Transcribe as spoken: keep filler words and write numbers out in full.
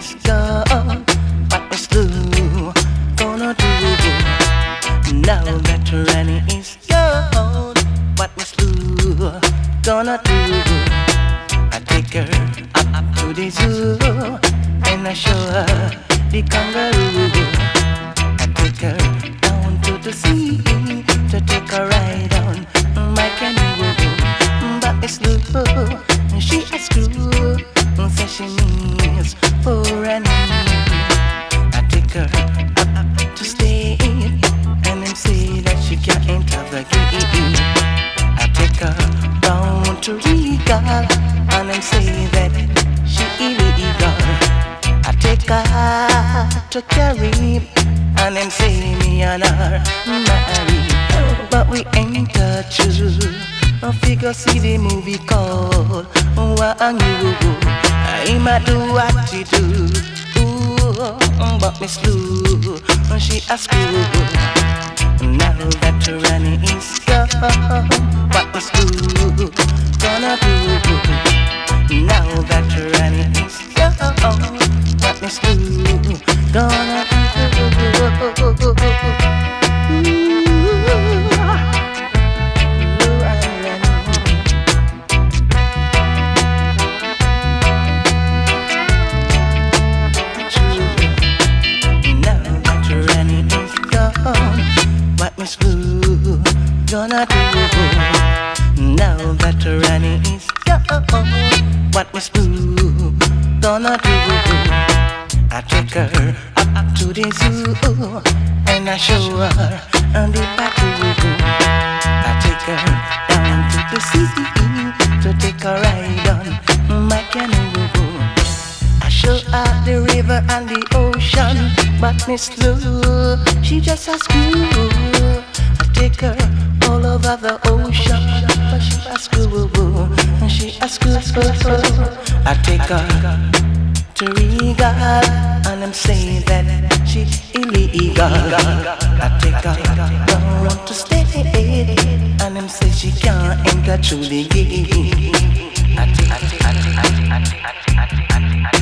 is gone. What Miss Lou gonna do? Now that Rani is gone, what Miss Lou gonna do? I take her up, up to the zoo and I show her the kangaroo. I take her down to the sea to take a ride on my canoe. But Miss Lou, she a screw, says she needs for an I take her up, up to stay and them say that she can't have a game. I take her down to Regal and them say that she illegal. I take her to Carib and them say me and her married. But we ain't a true. I figure see the movie called Wangu. I might do what she do. Ooh, but Miss Lou, she a screw. Now that Rani is gone, what Miss Lou gonna do? Now that Rani is gone, what Miss Lou gonna do? Ooh. What Miss Lou gonna do? Now that Rani is gone, what Miss Lou gonna do? I take her up, up to the zoo and I show her the battle. I take her down to the sea to take a ride on my canoe. I show her the river and the ocean, but Miss Lou, she just a screw. I take her all over the ocean, but she a screw. She a screw. I take her to Regal and them say that she illegal. I take her down to stay and them say she can't enter through the gate. I take, I take, I take, I take, I take, I take, I take, I take.